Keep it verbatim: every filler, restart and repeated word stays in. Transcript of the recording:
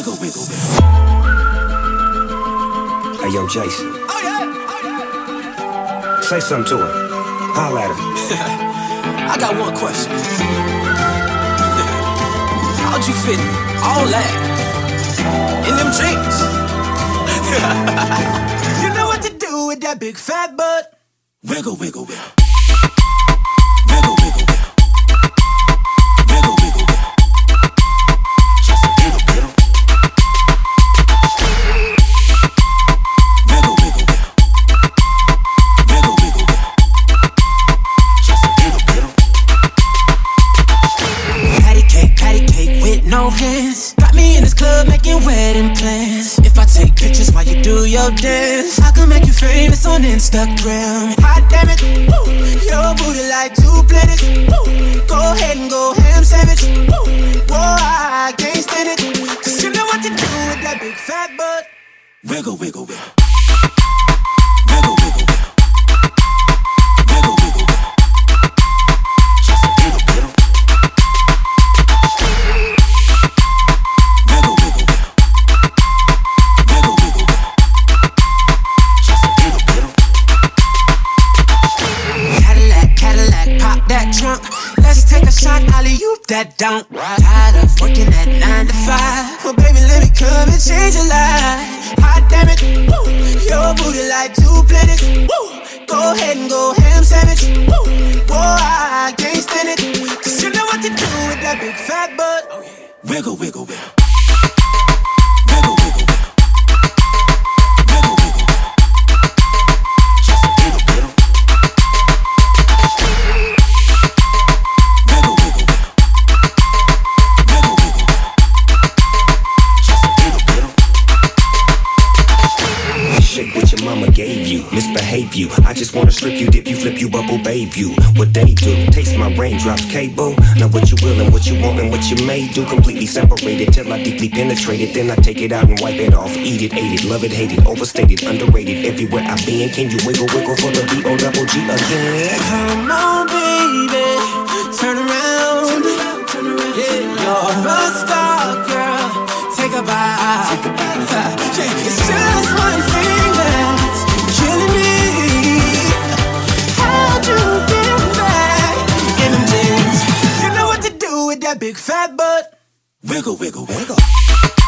Wiggle, wiggle, wiggle. Hey, yo, Jason. Oh yeah, oh yeah. Say something to her. Holla at her. I got one question. How'd you fit all that in them jeans? You know what to do with that big fat butt. Wiggle, wiggle, wiggle. Wiggle, wiggle, wiggle. Wiggle, wiggle, wiggle. Just a little bit. Wiggle, wiggle, wiggle. Wiggle, wiggle, wiggle. Just a little bit. Patty cake, patty cake with no hands. Got me in this club making wedding plans. If I take pictures while you do your dance, I can make you famous on Instagram. Hot damn it, woo. Your booty like two planets. Woo. Go ahead and go ham sandwich. Woo. Whoa, I can't stand it. Cause you know what to do with that big fat butt. Wiggle, wiggle, wiggle. Wiggle, wiggle, wiggle. Wiggle, wiggle, wiggle. Just a little bit. Wiggle, wiggle, wiggle. Wiggle, wiggle, wiggle. Just a little bit. Cadillac, Cadillac, pop that trunk. Let's take a shot, alley-oop that don't. Tired of working at nine to five. Well, baby, let me come and change your life. Hot damn it, woo. Your booty like two planets. Woo. Go ahead and go ham sandwich. Woo. Whoa, I can't stand it. Cause you know what to do with that big fat butt. Oh, yeah. Wiggle, wiggle, wiggle. Wiggle, wiggle, wiggle. Wiggle, wiggle, wiggle. Just a little bit. Wiggle, wiggle, wiggle. Wiggle, wiggle, wiggle. Just a little bit. Shake what your mama gave you, misbehave you. I just wanna strip you, dip you, flip you, bubble babe you. What they do, taste my raindrops, cable. Now what you will and what you want and what you may do. Completely separated till I deeply penetrate it. Then I take it out and wipe it off. Eat it, ate it, love it, hate it, overstated, underrated. Everywhere I been, can you wiggle, wiggle for the B O double G again? Come on, baby, turn around. Yeah, you're a star, girl. Take a bite. Yeah, it's just one thing that's killing me. How'd you get back in them jeans? You know what to do with that big fat butt. Wiggle, wiggle, wiggle.